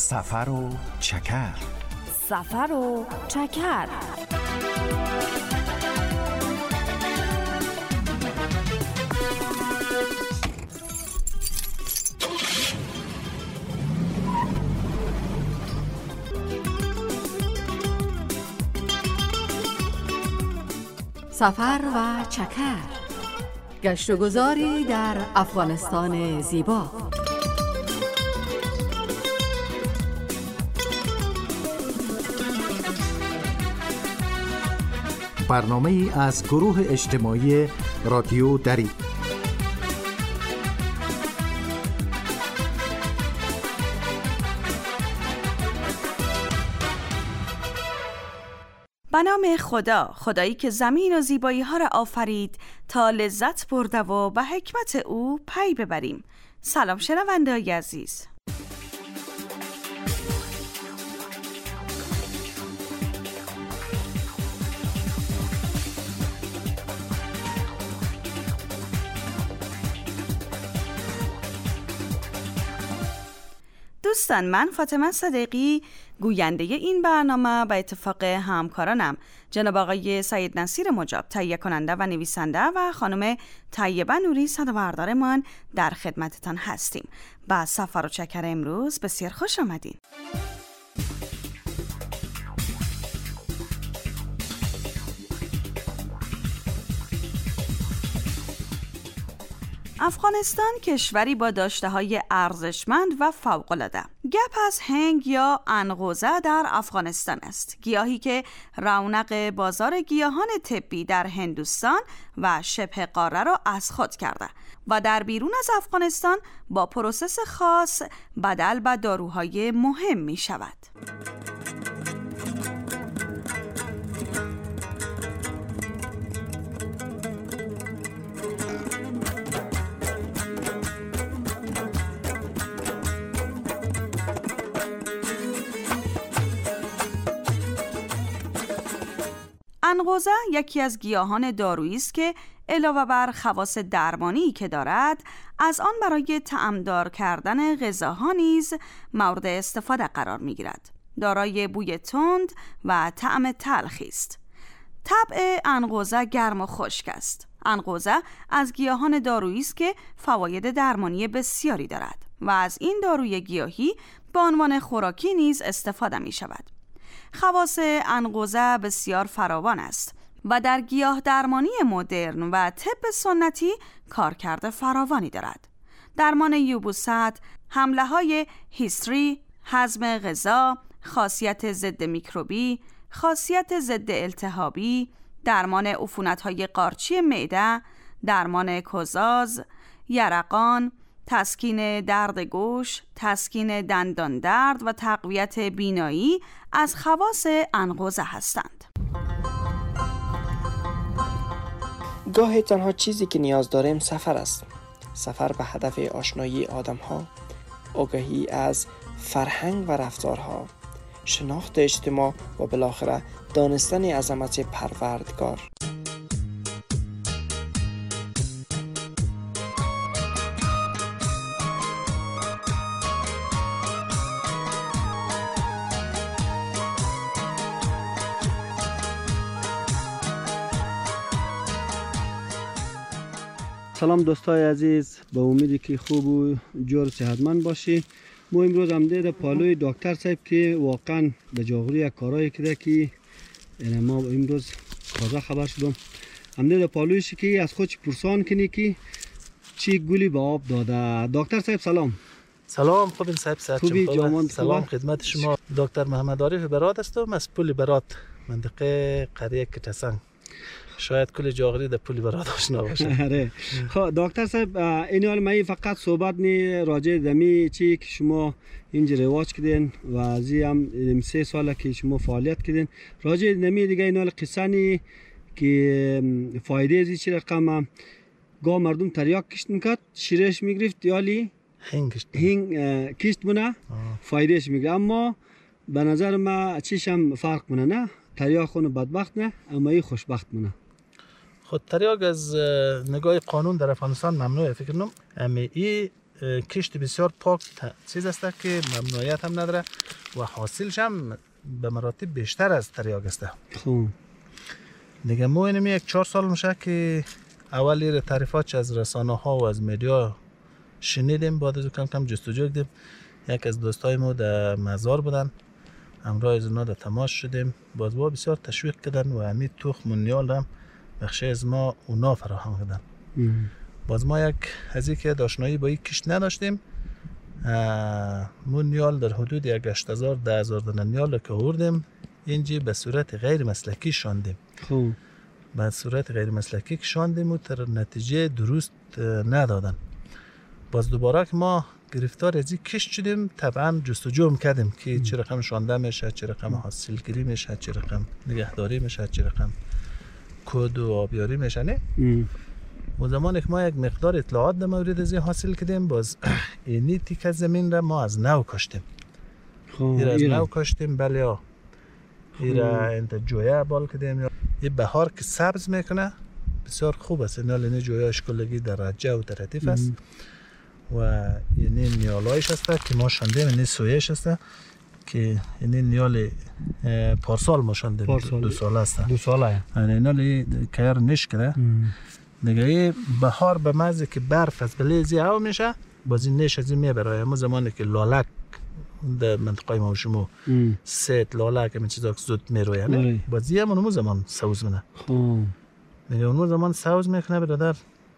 سفر و چکر. سفر و چکر. سفر و چکر، گشت و گذاری در افغانستان زیبا. برنامه‌ای از گروه اجتماعی رادیو دری. به نام خدا، خدایی که زمین و زیبایی ها را آفرید تا لذت برده و به حکمت او پی ببریم. سلام شنونده‌های عزیز. دوستان، من فاطمه صدیقی گوینده این برنامه به اتفاق همکارانم جناب آقای سید نصیر مجاب تهیه کننده و نویسنده و خانم طیبه نوری صدابردارمان در خدمتتان هستیم. با سفر و چکر امروز بسیار خوش آمدین. افغانستان کشوری با داشته‌های ارزشمند و فوق‌العاده. گپ از هنگ یا انقوزه در افغانستان است، گیاهی که رونق بازار گیاهان طبی در هندوستان و شبه قاره را از خود کرده و در بیرون از افغانستان با پروسس خاص بدل به داروهای مهم می شود. انقوزه یکی از گیاهان دارویی است که علاوه بر خواص درمانی که دارد، از آن برای طعمدار کردن غذاها نیز مورد استفاده قرار می‌گیرد. دارای بوی تند و طعم تلخی است. طبع انقوزه گرم و خشک است. انقوزه از گیاهان دارویی است که فواید درمانی بسیاری دارد و از این داروی گیاهی به عنوان خوراکی نیز استفاده می‌شود. خواص انقوزه بسیار فراوان است و در گیاه درمانی مدرن و طب سنتی کارکرد فراوانی دارد. درمان یبوست، حمله های هیستری، هضم غذا، خاصیت ضد میکروبی، خاصیت ضد التهابی، درمان عفونت‌های قارچی معده، درمان کوزاز، یرقان، تسکین درد گوش، تسکین دندان درد و تقویت بینایی از خواص انقوزه هستند. گاهی تنها چیزی که نیاز داریم سفر است. سفر به هدف آشنایی آدم‌ها، آگاهی از فرهنگ و رفتارها، شناخت اجتماع و بالاخره دانستن عظمت پروردگار. سلام دوستای عزیز، با امیدی که خوب و جور صحتمند باشی. ما امروز آمده در پالوی دکتر صاحب که واقعا به جاغوری کارایی کرده که ما امروز تازه خبر شدم. آمده در پالویش که از خودش پرسان کنی که چی گلی به آب داده. دکتر صاحب سلام. سلام، خوبین صاحب، خوبی جوان؟ سلام خدمت شما. دکتر محمد عارف برات هستم از پل برات، منطقه قریه کتسنگ. شاید کل جاغری در پل برات آشنا باشه. آره. خب دکتر صاحب، این حال من فقط صحبت نی راجع دمی چی که شما اینجا رواج کردین و از هم 3 ساله که شما فعالیت کردین، راجع دمی دیگه این حال قصه نی که فایده ازی چی رقم گاه مردم تریاک کشت میکرد، شیرش میگرفت یالی هنگ کشت بونه فایدهش میگه، اما به نظر ما چیشم فرق مونه، نه تریاک خونه بدبخت نه، اما ای خوشبخت مونه. خود تریاک از نگاه قانون در افغانستان ممنوعه. فکر کنم ای کشت بسیار پاک چیز است که ممنوعیت هم نداره و حاصلش هم به مراتب بیشتر از تریاک است. خب دیگه ما اینمی 1-4 سال میشه که اول این تعریفات از رسانه ها و از مدیا شنیدیم، بعد از کم کم جستجو کردیم. یک از دوستای ما در مزار بودن، همراه از اونا در تماس شدیم، باز با بسیار تشویق کردن و همین تخم و نیال هم بخشی از ما اونا فراهم کردن. باز ما یک از اینکه آشنایی با این کشت نداشتیم، مون نیال در حدود 8,000-10,000 دانه نیال که آوردیم اینجا به صورت غیر مسلکی شاندیم. خب به صورت غیر مسلکی شاندیم و تر نتیجه درست ندادن. باز دوباره که ما گرفتار از این کشت شدیم، طبعا جستجو می‌کردیم که چه رقم شانده میشه، چه رقم حاصل گیری میشه، چه رقم نگهداری میشه، چه رقم کود و آبیاری میشه. نه و زمانی که ما یک مقدار اطلاعات در مورد از این حاصل کردیم، باز اینی تیک از زمین را ما از نو کاشتیم. این از نو کاشتیم، بله ایرا انت جویا بال کردیم. یه بهار که سبز میکنه بسیار خوب است. این جویا اشکالگی درجه و ترتیف است و این نیالایش است که ما شاندیم. این سویش است که این نیال پارسال ما شاندیم، 2 سال است. 2 ساله اینالی کار نش کرده. دیگه بهار به مزه که برف از بلیزی او میشه، باز این نش از این میبره. ما زمانی که لالک در منطقه ما شما سیت لالک همین چیزا که زود میروه، بازی هم اونمو زمان سوز منه. دیگه اونمو زمان سوز میکنه برادر.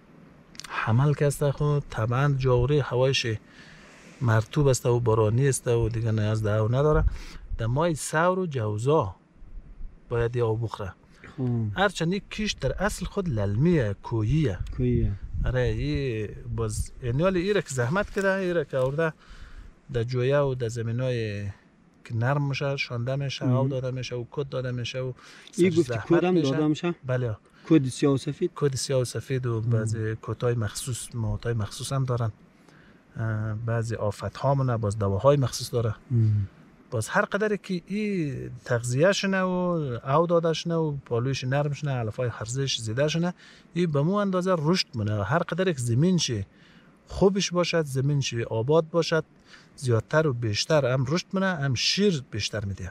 حمل که است خود طبعا جوری هوایش مرطوب است و بارانی است و دیگه نیاز به آب نداره. در ماه سور و جوزا باید یا بخوره. هرچند یک کشت در اصل خود للمیه، کوییه. آره این باز اینال ایره که زحمت کرده، ایره که آورده در جویا و در زمینای که نرم میشه، شانده میشه، آب داده میشه و کد داده میشه و این گفت کدام داده میشه؟ بله کد سیاه و سفید. کد سیاه و سفید و بعضی کدهای مخصوص، موتای مخصوص هم دارن. بعضی آفت ها منه، باز دواهای مخصوص داره. باز هر قدری که این تغذیه شنه و او داده شنه و پالویش نرم شنه، علفای خرزش زیده شنه، این به مو اندازه رشد منه. هر قدری که زمینش خوبش باشد، زمینش آباد باشد، زیادتر و بیشتر هم رشد منه، هم شیر بیشتر میده.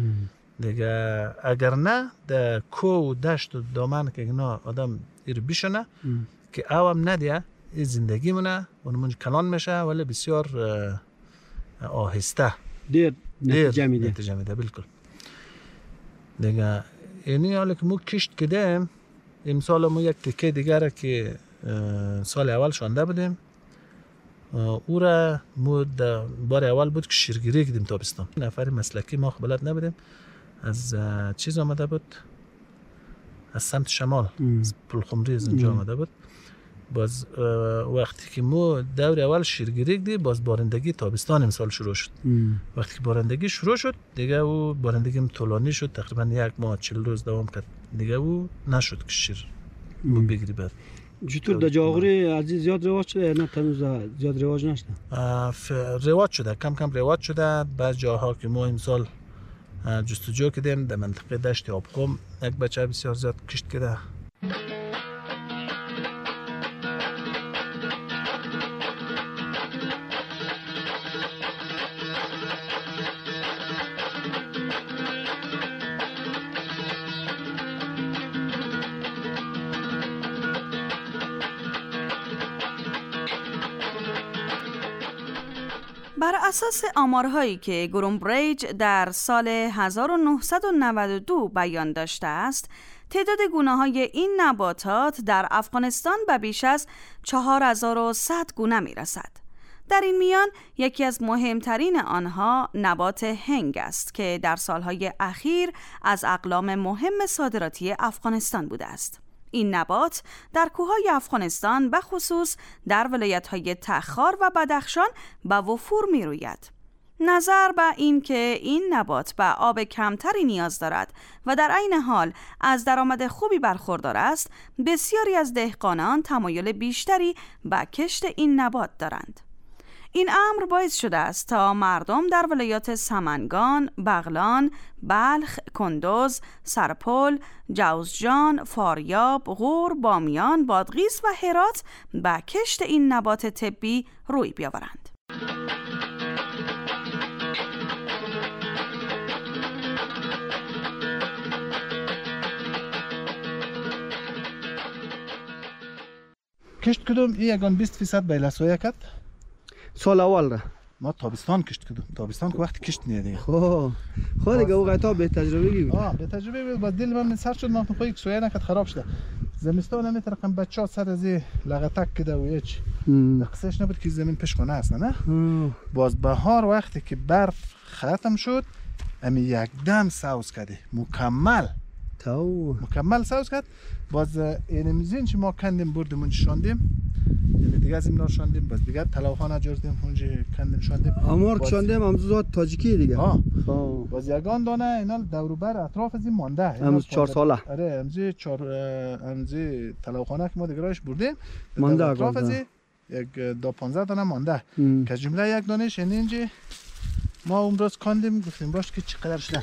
دیگه اگر نه در کو و دشت و دامن که اینا آدم ایر بیشنه که او هم ندیه، این زندگی منه اونمون کلان میشه ولی بسیار آهسته دیر نتیجه میده. بالکل. دیگه اینی حالا که ما کشت کردیم، امسال ما یک تکه دیگر که سال اول شانده بودیم، او را ما بار اول بود که شیرگیری کردیم تابستان. نفر مسلکی ما بلد نبودیم، از چیز آمده بود، از سمت شمال، از پلخمری از اینجا آمده بود. باز وقتی که ما دور اول شیرگیری کردیم، باز بارندگی تابستان امسال شروع شد. وقتی که بارندگی شروع شد دیگه او بارندگی طولانی شد، تقریبا 1 ماه 40 روز دوام کرد. دیگه او نشد که شیر بگیری. بعد چطور در جاغوری از زیاد رواج شده؟ نه تنوز زیاد رواج نشده؟ رواج شده، کم کم رواج شده. بعض جاها که ما امسال جستجو کردیم در منطقه دشت آبخم، یک بچه بسیار زیاد کشت کرده. بر اساس آمارهایی که گرومبریج در سال 1992 بیان داشته است، تعداد گونه‌های این نباتات در افغانستان به بیش از 4100 گونه می‌رسد. در این میان یکی از مهمترین آنها نبات هنگ است که در سالهای اخیر از اقلام مهم صادراتی افغانستان بوده است. این نبات در کوههای افغانستان به خصوص در ولایت‌های تخار و بدخشان به وفور می‌روید. نظر به این که این نبات به آب کمتری نیاز دارد و در عین حال از درآمد خوبی برخوردار است، بسیاری از دهقانان تمایل بیشتری به کشت این نبات دارند. این امر باعث شده است تا مردم در ولایات سمنگان، بغلان، بلخ، کندوز، سرپل، جوزجان، فاریاب، غور، بامیان، بادغیس و هرات به کشت این نبات طبی روی بیاورند. کشت کدوم یگان 20% بیل سویا کرد سال اول را ما تابستان کشت کدوم تابستان که وقت کشت نیه دیگه خب دیگه اوقات به تجربه بود به تجربه بود. با دل من سر شد ما خو یک سویا نکرد خراب شده زمستان هم رقم بچه‌ها سر از لغتک کده و هیچ قصهش نبود که زمین پشخانه است نه باز بهار وقتی که برف ختم شد امی یک دم سوز کرده مکمل سوز کرد. باز این میزین که ما کندیم بردیم اونجا شاندیم یعنی دیگه از این نار شاندیم باز دیگه تلاوخانه جردیم اونجا کندیم شاندیم امار شاندیم همزاد تاجیکی دیگه باز یگان دانه اینا دور و بر اطراف از این مانده همز 4 ساله آره همزی تلاوخانه که ما دیگه راش بردیم مانده اطراف از یک 15 دانه مانده که جمله یک دانش یعنی اینجا ما اون روز کندیم گفتیم باش که چقدر شده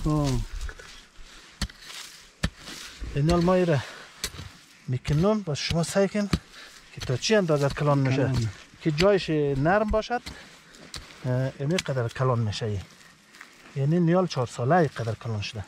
اینا ما ایره میکنم باز شما سعی کن که تا چی اندازه کلان میشه که جایش نرم باشد اینه قدر کلان میشه یعنی نیال 4 ساله قدر کلان شده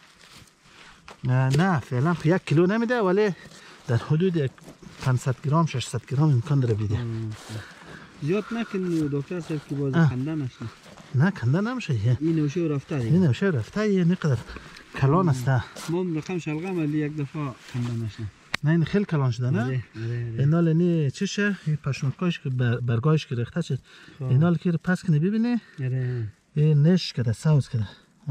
نه فعلا 1 کیلو نمیده ولی در حدود 500 گرم 600 گرم امکان داره بیده زیاد نکن دکتر صاحب که باز کنده نشه نه کنده نمیشه این نوشه رفته دیگه این نوشه رفته یعنی قدر کلان است ما رقم شلغم ولی یک دفعه کنده نشه نه این خیلی کلان شده نه اینال اینی چیشه این پشمکاش که برگاهش که ریخته شد اینال که پس کنی ببینی این نش کده سوز کده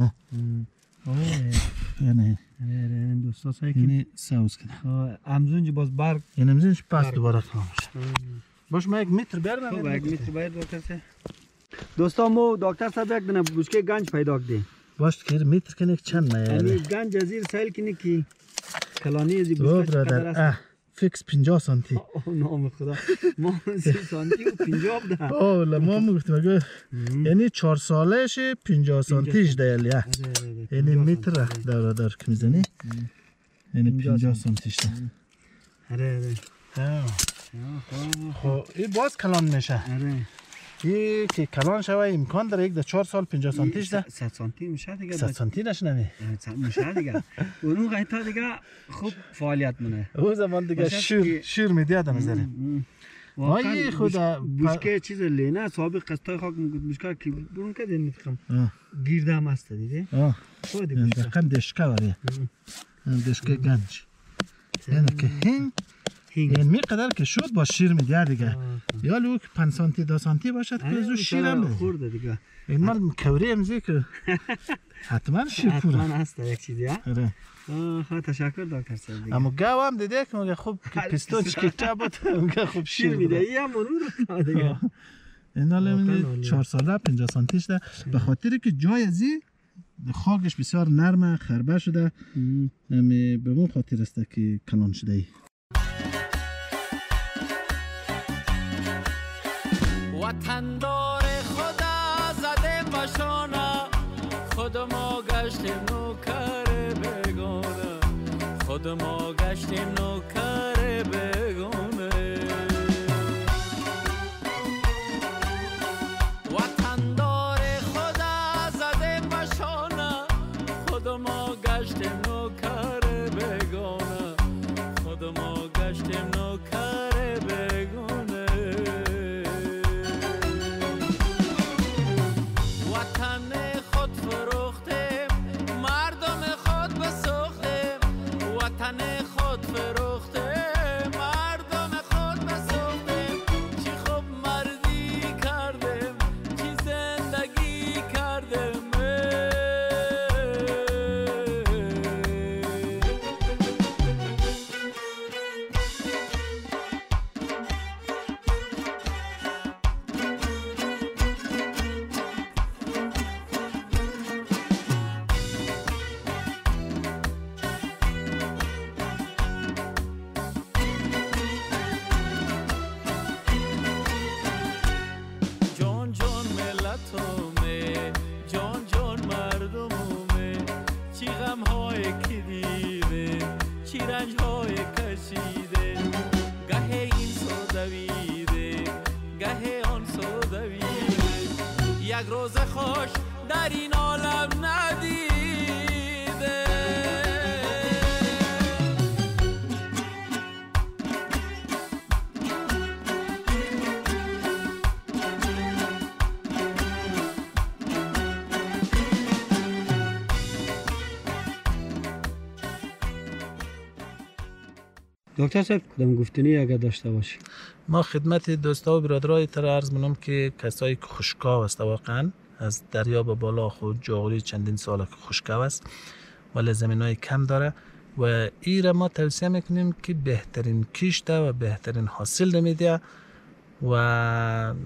یعنی دوستا سعی اینی سوز کده امزونج باز برگ این امزونج پس دوباره کلان میشه باش ما 1 متر بیارم خب 1 متر باید دکتر صاحب دوستا ما دکتر صاحب یک دونه بوشکه گنج پیدا کردیم باش که متر کنه چند میاره یعنی گنج از زیر سیل کنه که کلانی از بوشکه چقدر است فیکس 50 سانتی نام خدا ما 30 سانتی و 50 بده اوه ما میگفتیم یعنی 4 سالش 50 سانتیش دیگه یعنی متر دار که میزنی یعنی 50 سانتیش ده آره خب این باز کلان میشه این که کلان شوه امکان داره یک 4 سال 50 سانتیش ده 100 سانتی میشه دیگه 100 سانتی نشنمی میشه دیگه اون قیتا دیگه خوب فعالیت منه او زمان دیگه شیر میدی آدم زره واقعا خدا بوشکه چیز لینه سابق قسطای خاک بوشکه که برون کده میتخم گیرده هم هست دیده خود بوشکه دقیقا دشکه واره دشکه گنج یعنی که هنگ یعنی میقدر که شد با شیر میده دیگه یا لوک 5 سانتی 2 سانتی باشد که از اون شیر هم خورده دیگه این مال کوری امزی که حتما شیر پوره حتما هست یک چیزی ها خیلی تشکر دکتر صاحب اما گاو هم دیده که مگه خوب پیستون چکیچه بود مگه خوب شیر میده ای هم مرور دیگه این حالا 4 ساله 50 سانتیش ده به خاطر که جای ازی خاکش بسیار نرمه خربه شده به اون خاطر است که کلان شده ای وطن دار خدا زده باشانه خود ما گشتیم نوکر بگانه خود ما گشتیم نوکر بگانه وطن دار خدا زده باشانه خود ما گشتیم نوکر بگانه خود ما گشتیم نوکر بگانه یک روز خوش در این عالم ندیده. دکتر صاحب کدام گفتنی اگر داشته باشی؟ ما خدمت دوستا و برادرای تر عرض منم که کسایی که خشکاو است واقعا از دریا به بالا خود جاغوری چندین ساله که خشکاو است ولی زمینای کم داره و ایره ما توصیه میکنیم که بهترین کشت و بهترین حاصل میده و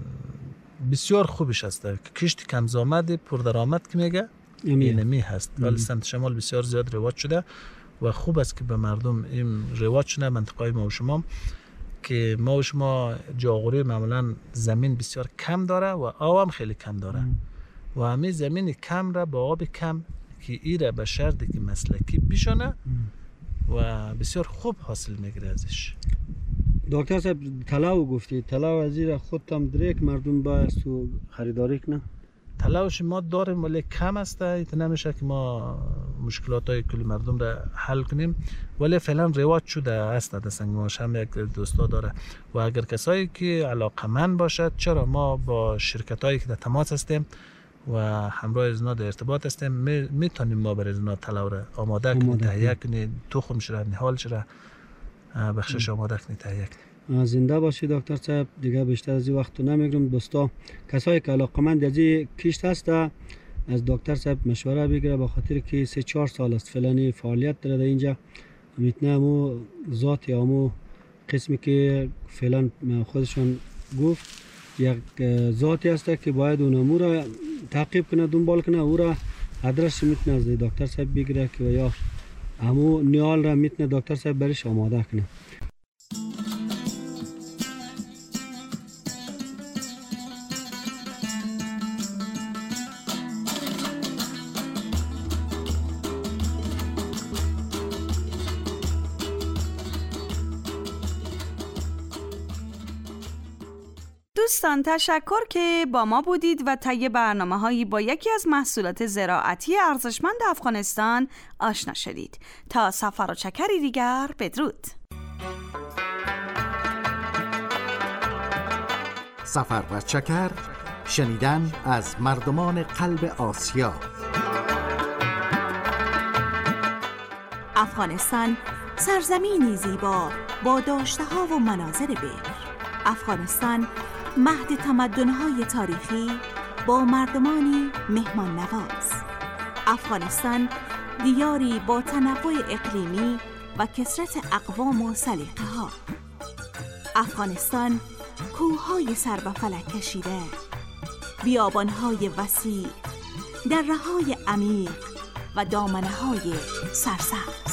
بسیار خوبش است که کشت کم زامد پردرآمد که میگه اینمی هست ولی سمت شمال بسیار زیاد رواج شده و خوب است که به مردم این رواج شده. منطقه ما و شما که ما و شما جاغوری معمولا زمین بسیار کم داره و آب هم خیلی کم داره و همین زمین کم را با آب کم که ایره به شرطی که مسلکی بشونه و بسیار خوب حاصل میگیره ازش. دکتر صاحب طلاو گفتی، طلاو از این خودت هم دریک مردم باید تو خریداری کنه؟ طلاوش ما داریم ولی کم است، ایت نمیشه که ما مشکلات های کلی مردم را حل کنیم ولی فعلا رواج شده است در سنگماش هم یک دوستا داره و اگر کسایی که علاقمند باشد چرا ما با شرکت هایی که در تماس هستیم و همراه از اینا در ارتباط هستیم میتونیم ما برای اینا طلاو را آماده کنیم، تهیه کنیم، تخمش را نهالش را بخشش آماده کنیم، تهیه کنیم. زنده باشی دکتر صاحب، دیگه بیشتر از این وقت نمیگیرم. دوستا کسایی که علاقمند از این کشت هست از دکتر صاحب مشوره بگیره به خاطر که 3-4 سال است فعلا فعالیت داره در اینجا. میتونه مو ذات یا مو قسمی که فعلا خودشون گفت یک ذاتی هست که باید اون امور را تعقیب کنه، دنبال کنه، او را ادرس میتونه از دکتر صاحب بگیره که یا همو نیال را میتونه دکتر صاحب برش آماده کنه. دوستان تشکر که با ما بودید و طی برنامه‌هایی با یکی از محصولات زراعتی ارزشمند افغانستان آشنا شدید. تا سفر و چکری دیگر، بدرود. سفر و چکر، شنیدن از مردمان قلب آسیا. افغانستان سرزمینی زیبا با داشته‌ها و مناظر بکر. افغانستان مهد تمدن‌های تاریخی با مردمانی مهمان نواز. افغانستان دیاری با تنوع اقلیمی و کثرت اقوام و سلیقه‌ها. افغانستان کوه‌های سر به فلک کشیده، بیابان‌های وسیع، دره‌های عمیق و دامنه‌های سرسبز.